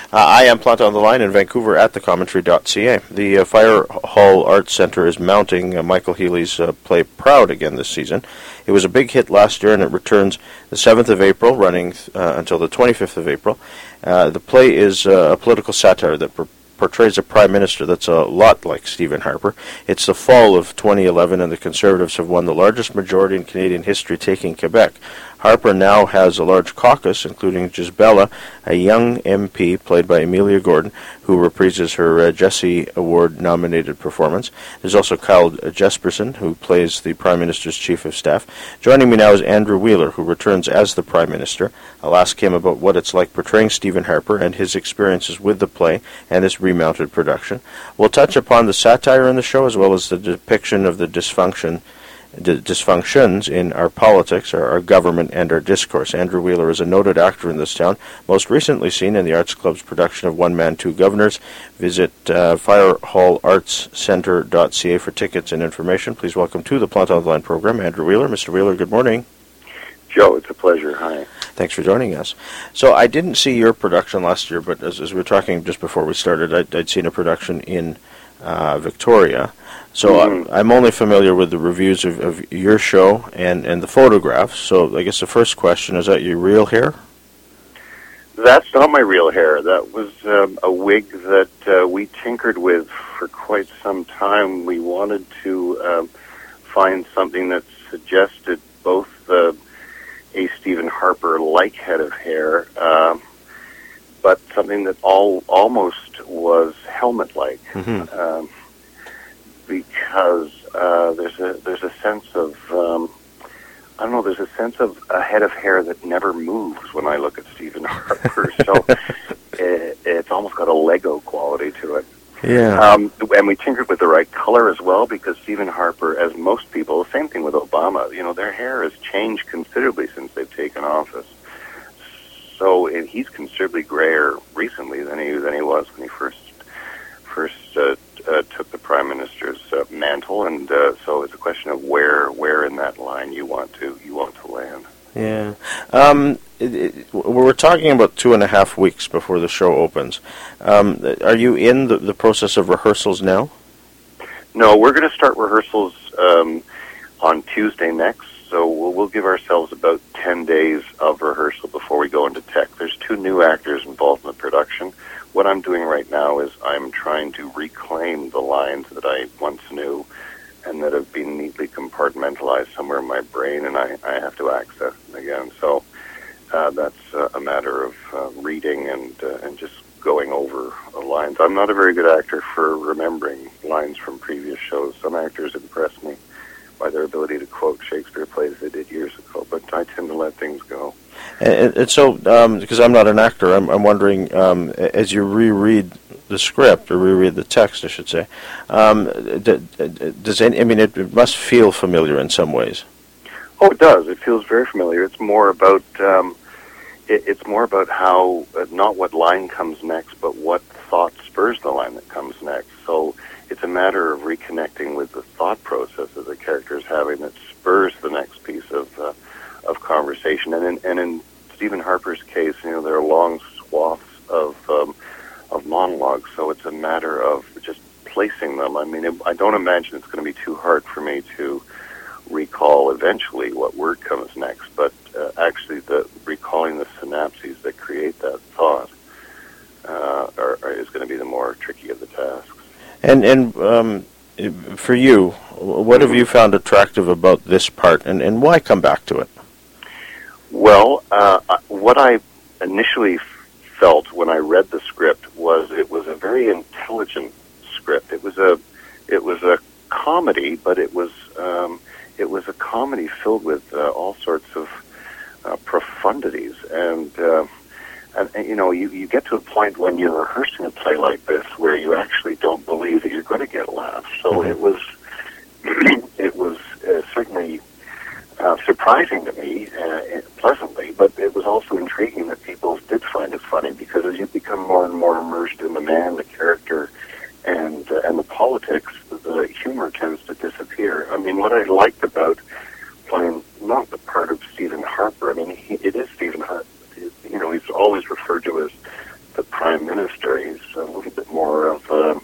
I am Plant on the Line in Vancouver at thecommentary.ca. The Fire Hall Arts Centre is mounting Michael Healy's play Proud again this season. It was a big hit last year, and it returns the 7th of April, running until the 25th of April. The play is a political satire that portrays a prime minister that's a lot like Stephen Harper. It's the fall of 2011, and the Conservatives have won the largest majority in Canadian history, taking Quebec. Harper now has a large caucus, including Gisbella, a young MP played by Amelia Gordon, who reprises her Jessie Award-nominated performance. There's also Kyle Jesperson, who plays the Prime Minister's Chief of Staff. Joining me now is Andrew Wheeler, who returns as the Prime Minister. I'll ask him about what it's like portraying Stephen Harper and his experiences with the play and this remounted production. We'll touch upon the satire in the show, as well as the depiction of the dysfunctions in our politics, our government, and our discourse. Andrew Wheeler is a noted actor in this town, most recently seen in the Arts Club's production of One Man, Two Governors. Visit firehallartscentre.ca for tickets and information. Please welcome to the Plant on the Line program, Andrew Wheeler. Mr. Wheeler, good morning. Joe, it's a pleasure. Hi. Thanks for joining us. So I didn't see your production last year, but as we were talking just before we started, I'd seen a production in Victoria. So I'm only familiar with the reviews of your show and the photographs. So I guess the first question, is that your real hair? That's not my real hair. That was a wig that we tinkered with for quite some time. We wanted to find something that suggested both a Stephen Harper-like head of hair, but something that almost was helmet-like. Mm-hmm. Because there's a sense of there's a sense of a head of hair that never moves when I look at Stephen Harper. So it's almost got a Lego quality to it. Yeah. And we tinkered with the right color as well, because Stephen Harper, as most people, the same thing with Obama, their hair has changed considerably since they've taken office. So he's considerably grayer recently than he was when he first took the Prime Minister's mantle, and so it's a question of where in that line you want to land. Yeah. We're talking about 2.5 weeks before the show opens. Are you in the process of rehearsals now? No, we're going to start rehearsals on Tuesday next, so we'll give ourselves about 10 days of rehearsal before we go into tech. There's 2 new actors involved in the production. What I'm doing right now is I'm trying to reclaim the lines that I once knew and that have been neatly compartmentalized somewhere in my brain, and I have to access them again. So that's a matter of reading and just going over lines. I'm not a very good actor for remembering lines from previous shows. Some actors impress me by their ability to quote Shakespeare plays they did years ago, but I tend to let things go. And so, because I'm not an actor, I'm wondering, as you reread the script, or reread the text, I should say, it must feel familiar in some ways. Oh, it does. It feels very familiar. It's more about how, not what line comes next, but what thought spurs the line that comes next. So it's a matter of reconnecting with the thought process that the character is having that spurs the next piece of conversation. And in Stephen Harper's case, there are long swaths of monologues, so it's a matter of just placing them. I mean, I don't imagine it's going to be too hard for me to recall eventually what word comes next, but actually recalling the synapses that create that thought is going to be the more tricky of the tasks. And for you, what have you found attractive about this part, and why come back to it? Well, what I initially felt when I read the script was it was a very intelligent script. It was a comedy, but it was a comedy filled with all sorts of profundities, and you get to a point when you're rehearsing a play like this where you actually don't believe that you're going to get laughs. So it was certainly surprising to me, pleasantly, but it was also intriguing that people did find it funny, because as you become more and more immersed in the man, the character, and the politics, the humor tends to disappear. I mean, what I liked about playing not the part of Stephen Harper, I mean, it is Stephen Harper. He's always referred to as the Prime Prime Minister. He's a little bit more of a,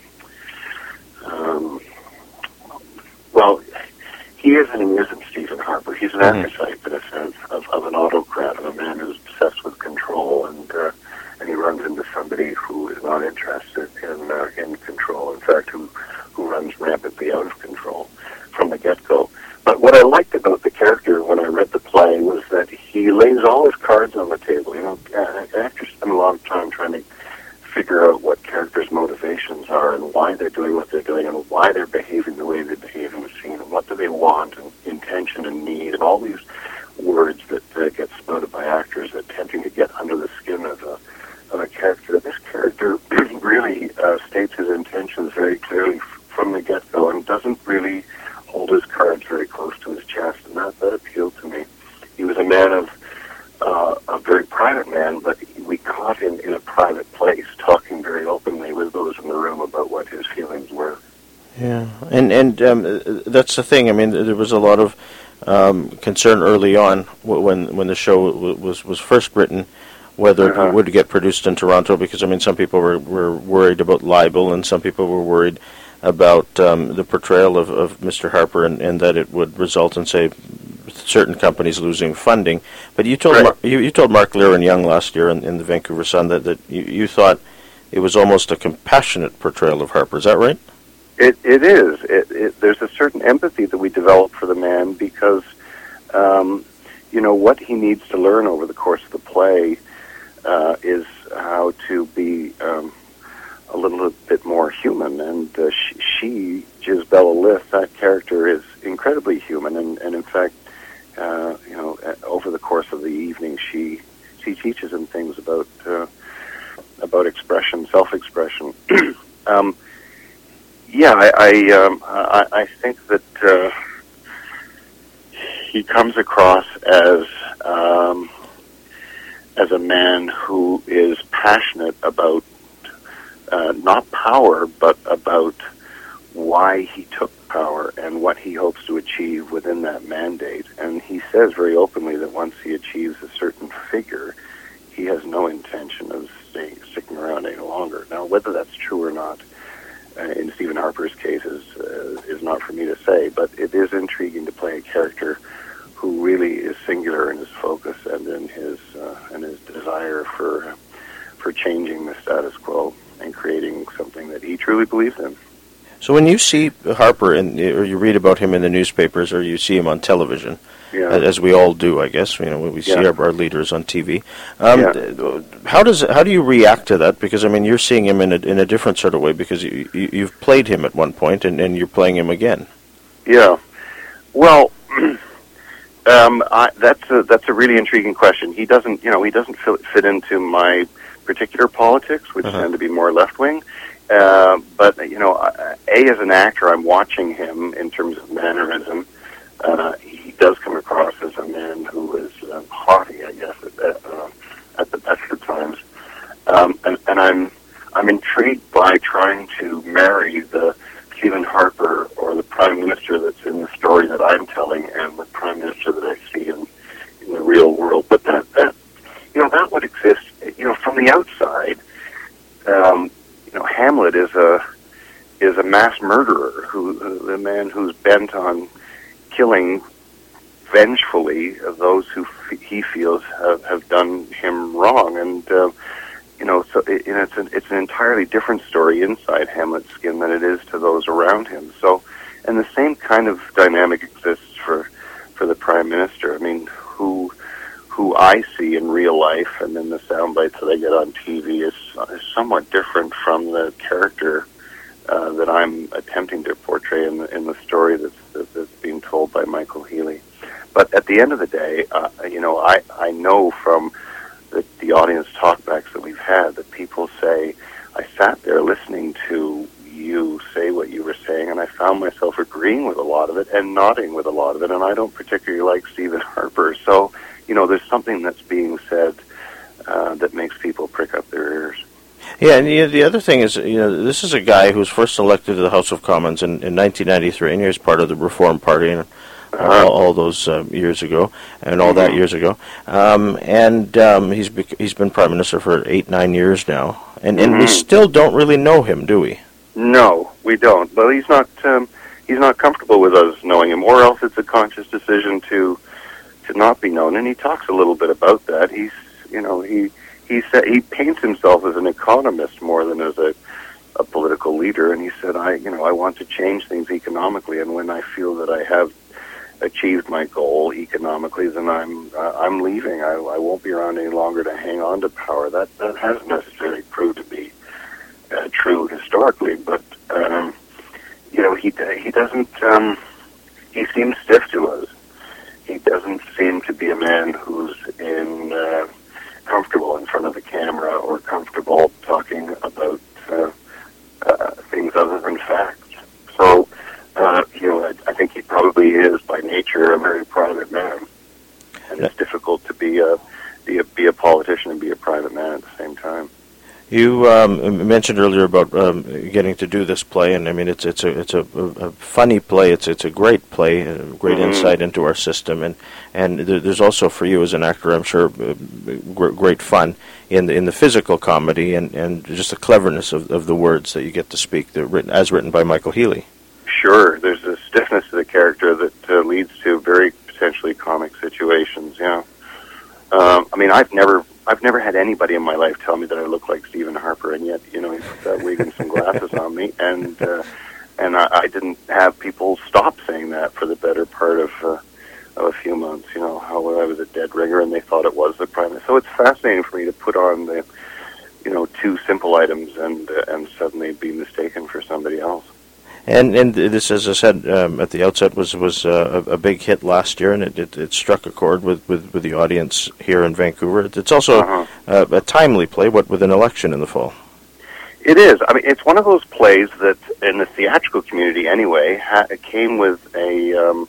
well, he is and he isn't Stephen Harper. He's an archetype, in a sense, of an autocrat, of a man who's obsessed with control, and he runs into somebody who is not interested in control. In fact, who runs rampantly out of control from the get-go. But what I liked about the character when I read the play was that he lays all his cards on the table. You know, actors spend a lot of time trying to figure out what characters' motivations are and why they're doing what they're doing and why they're behaving the way they behave in the scene and what do they want and intention and need and all these words that get spouted by actors attempting to get under the skin of a character. This character really states his intentions very clearly from the get-go and doesn't really hold his cards very close to his chest, and that appealed to me. He was a man of a very private man, but we caught him in a private place, talking very openly with those in the room about what his feelings were. Yeah, and that's the thing. I mean, there was a lot of concern early on when the show was first written, whether it would get produced in Toronto, because, I mean, some people were worried about libel, and some people were worried about the portrayal of Mr. Harper and that it would result in, say, certain companies losing funding. But you told you told Mark Laren-Young last year in the Vancouver Sun that you thought it was almost a compassionate portrayal of Harper. Is that right? It is. There's a certain empathy that we develop for the man because, you know, what he needs to learn over the course of the play is how to be a little bit more human. And she, Gisbella Lith, that character is incredibly human. And in fact, you know, over the course of the evening, she teaches him things about expression, self-expression. I think that he comes across as a man who is passionate about not power, but about why he took power and what he hopes to achieve within that mandate. And he says very openly that once he achieves a certain figure, he has no intention of sticking around any longer. Now, whether that's true or not, in Stephen Harper's case, is not for me to say, but it is intriguing to play a character who really is singular in his focus and in his desire for changing the status quo and creating something that he truly believes in. So when you see Harper, or you read about him in the newspapers, or you see him on television, as we all do, I guess, you know, when we see our leaders on TV, how do you react to that? Because, I mean, you're seeing him in a different sort of way, because you've played him at one point, and you're playing him again. Yeah. Well, that's a really intriguing question. He doesn't fit into my particular politics, which tend to be more left-wing. But, you know, as an actor, I'm watching him in terms of mannerism. He does come across as a man who is haughty, I guess, at the best of times. And I'm intrigued by trying to marry the Stephen Harper or the Prime Minister that's in the story that I'm telling and the Prime Minister that I see in the real world. But that would exist, you know, from the outside. You know, Hamlet is a mass murderer, a man who's bent on killing vengefully those who he feels have done him wrong, and you know, so it's an entirely different story inside Hamlet's skin than it is to those around him. So, and the same kind of dynamic exists for the Prime Minister. I mean, who I see in real life and in the sound bites that I get on TV is somewhat different from the character that I'm attempting to portray in the story that's being told by Michael Healy. But at the end of the day, you know, I know from the audience talkbacks that we've had that people say, I sat there listening to you say what you were saying, and I found myself agreeing with a lot of it and nodding with a lot of it, and I don't particularly like Stephen Harper. So, you know, there's something that's being said that makes people prick up their ears. Yeah, and the other thing is, you know, this is a guy who was first elected to the House of Commons in 1993, and he was part of the Reform Party and all those years ago, and all that years ago. He's been Prime Minister for 8-9 years now. And we still don't really know him, do we? No, we don't. But he's not comfortable with us knowing him, or else it's a conscious decision to not be known. And he talks a little bit about that. He paints himself as an economist more than as a political leader. And he said, I want to change things economically, and when I feel that I have achieved my goal economically, then I'm leaving. I won't be around any longer to hang on to power. That hasn't necessarily proved to be true historically, but he doesn't. He seems stiff to us. He doesn't seem to be a man who's comfortable in front of the camera or comfortable talking about things other than facts. So, I think he probably is by nature a very private man, and it's difficult to be a politician and be a private man at the same time. You mentioned earlier about getting to do this play, and I mean it's a funny play. It's a great play, great insight into our system, and there's also for you as an actor, I'm sure, great fun in the physical comedy and just the cleverness of the words that you get to speak, as written by Michael Healy. Sure, there's a stiffness to the character that leads to very potentially comic situations. Yeah, I mean, I've never had anybody in my life tell me that I look like Stephen Harper, and yet, he put that wig and some glasses on me, and I didn't have people stop saying that for the better part of a few months. How I was a dead ringer, and they thought it was the prime. So it's fascinating for me to put on the, two simple items and suddenly be mistaken for somebody else. And this, as I said at the outset, was a big hit last year, and it struck a chord with the audience here in Vancouver. It's also a timely play, with an election in the fall. It is. I mean, it's one of those plays that, in the theatrical community anyway, it came with a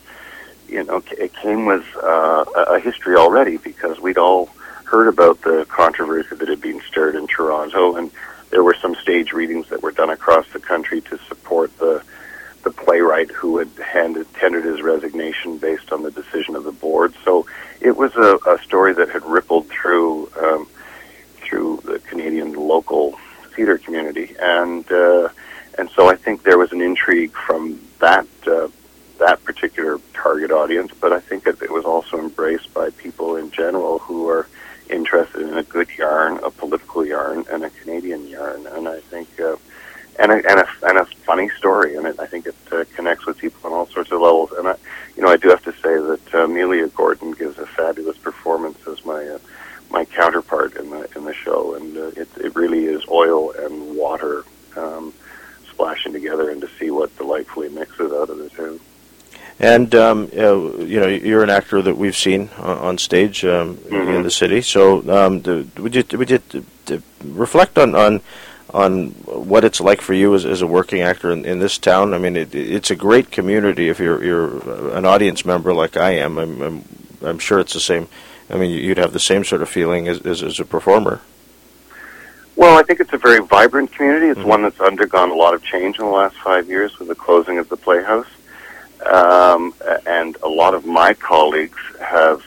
history already, because we'd all heard about the controversy that had been stirred in Toronto, and there were some stage readings that were done across the country to support the playwright who had tendered his resignation based on the decision of the board. So it was a story that had rippled through the Canadian local theater community, and so I think there was an intrigue from that particular target audience. But I think it was also embraced by people in general who are interested in a good yarn, a political yarn, and a Canadian yarn, and I think and a funny story, and I think it connects with people on all sorts of levels. And I do have to say that Amelia Gordon gives a fabulous performance as my counterpart in the show, and it really is oil and water splashing together, and to see what delightfully mixes out of the two. And you're an actor that we've seen on stage in the city. So would you reflect on what it's like for you as a working actor in this town? I mean, it's a great community. If you're an audience member like I am, I'm sure it's the same. I mean, you'd have the same sort of feeling as a performer. Well, I think it's a very vibrant community. It's one that's undergone a lot of change in the last 5 years with the closing of the Playhouse. And a lot of my colleagues have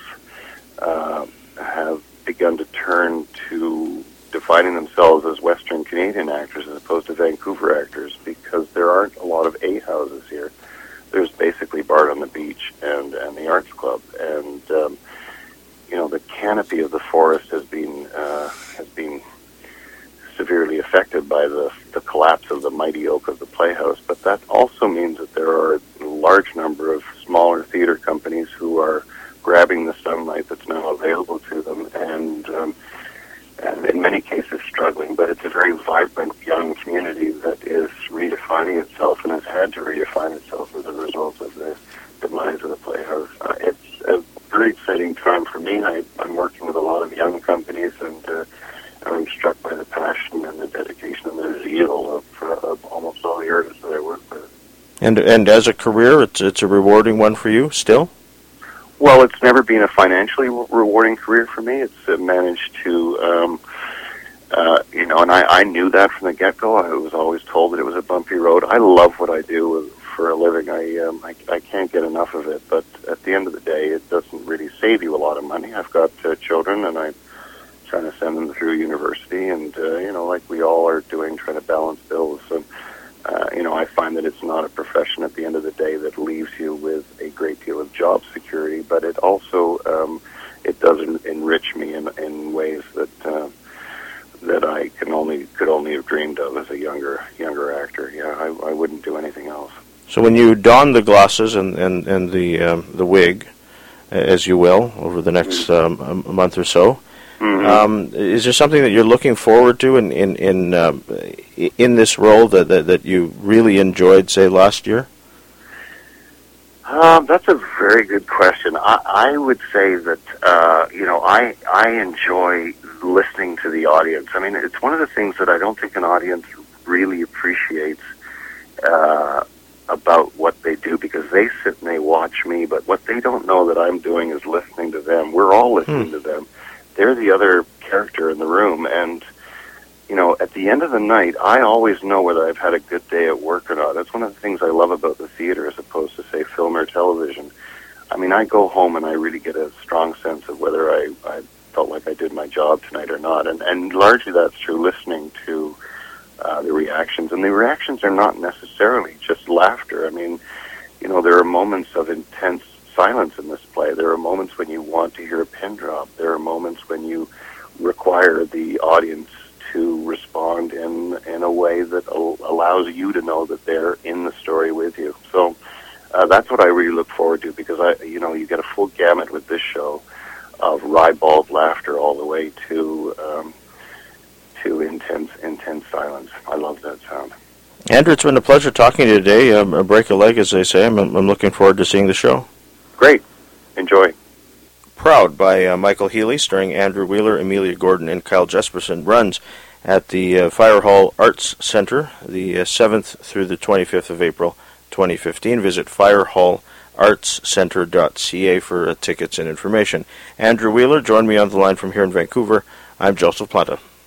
begun to turn to defining themselves as Western Canadian actors as opposed to Vancouver actors, because there aren't a lot of A houses here. There's basically Bard on the Beach and the Arts Club, and the canopy of the forest has been severely affected by the collapse of the mighty oak of the Playhouse. But that also means that there are a large number of smaller theater companies who are grabbing the sunlight that's now available to them, and in many cases struggling. But it's a very vibrant young community that is redefining itself, and has had to redefine itself as a result of the demise of the Playhouse. It's a very exciting time for me. I'm working with a lot of young companies, and I'm struck by the passion and the dedication and the zeal of almost all the artists that I work with. And as a career, it's a rewarding one for you still? Well, it's never been a financially rewarding career for me. It's managed to, and I knew that from the get-go. I was always told that it was a bumpy road. I love what I do for a living. I can't get enough of it, but at the end of the day, it doesn't really save you a lot of money. I've got children, and I trying to send them through university, and like we all are doing, trying to balance bills. So, I find that it's not a profession at the end of the day that leaves you with a great deal of job security, but it also it does enrich me in ways that I could only have dreamed of as a younger actor. Yeah, I wouldn't do anything else. So when you don the glasses and the wig, as you will over the next month or so, is there something that you're looking forward to in this role that you really enjoyed, say, last year? That's a very good question. I would say that I enjoy listening to the audience. I mean, it's one of the things that I don't think an audience really appreciates about what they do, because they sit and they watch me, but what they don't know that I'm doing is listening to them. We're all listening to them. They're the other character in the room, and at the end of the night, I always know whether I've had a good day at work or not. That's one of the things I love about the theater as opposed to, say, film or television. I mean, I go home and I really get a strong sense of whether I felt like I did my job tonight or not, and largely that's true listening to the reactions. And the reactions are not necessarily just laughter. I mean, there are moments of intense silence in this play. There are moments when you want to hear a pin drop. There are moments when you require the audience to respond in a way that allows you to know that they're in the story with you. So that's what I really look forward to, because you get a full gamut with this show, of ribald laughter all the way to intense silence. I love that sound. Andrew, it's been a pleasure talking to you today. A break a leg, as they say. I'm looking forward to seeing the show. Great. Enjoy. Proud by Michael Healy, starring Andrew Wheeler, Amelia Gordon, and Kyle Jesperson, runs at the Fire Hall Arts Center the 7th through the 25th of April 2015. Visit firehallartscenter.ca for tickets and information. Andrew Wheeler joined me on the line from here in Vancouver. I'm Joseph Planta.